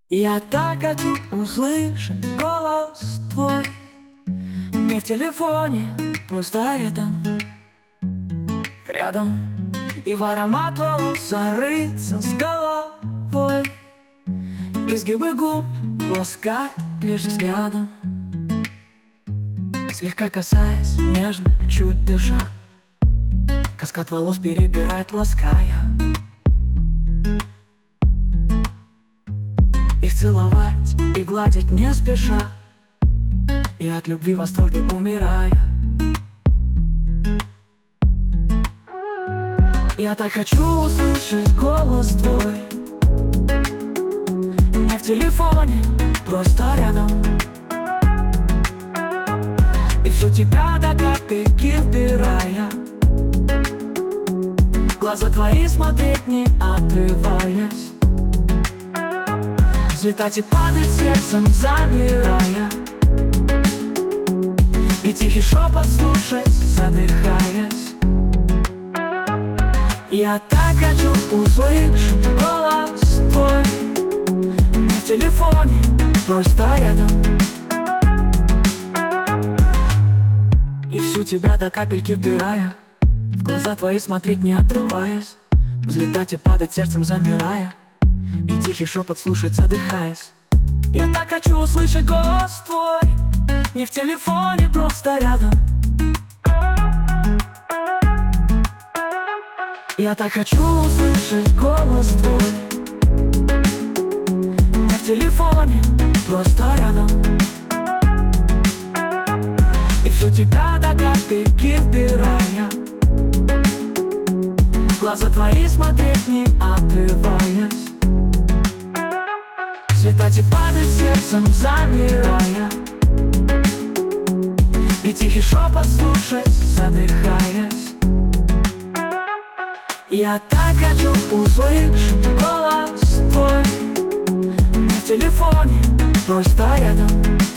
Я так хочу услышать голос твой. Не в телефоне, просто рядом. И в аромат волос зарыться с головой. Изгибы губ ласкать лишь взглядом, слегка касаясь, нежно, чуть дыша. Каскад волос перебирает, лаская. Их целовать и гладить не спеша, и от любви в восторге умирая. Я так хочу услышать голос твой. Не в телефоне, просто рядом. И всю тебя до капельки вбирая. В глаза твои смотреть не отрываясь. Взлетать и падать сердцем замирая. И тихий шепот слушать, задыхаясь. Я так хочу услышать голос твой. Не в телефоне, просто рядом. И всю тебя до капельки вбирая. В глаза твои смотреть не отрываясь. Взлетать и падать сердцем замирая. И тихий шепот слушать, задыхаясь. Я так хочу услышать голос твой. Не в телефоне, просто рядом. Я так хочу услышать голос твой. Не в телефоне, просто рядом. И всю тебя до капельки вбирая. В глаза твои смотреть не отрываясь. Взлетать и падать сердцем замирая. И тихий шепот слушать, задыхаясь. Я так хочу услышать голос твой. Не в телефоне, просто рядом.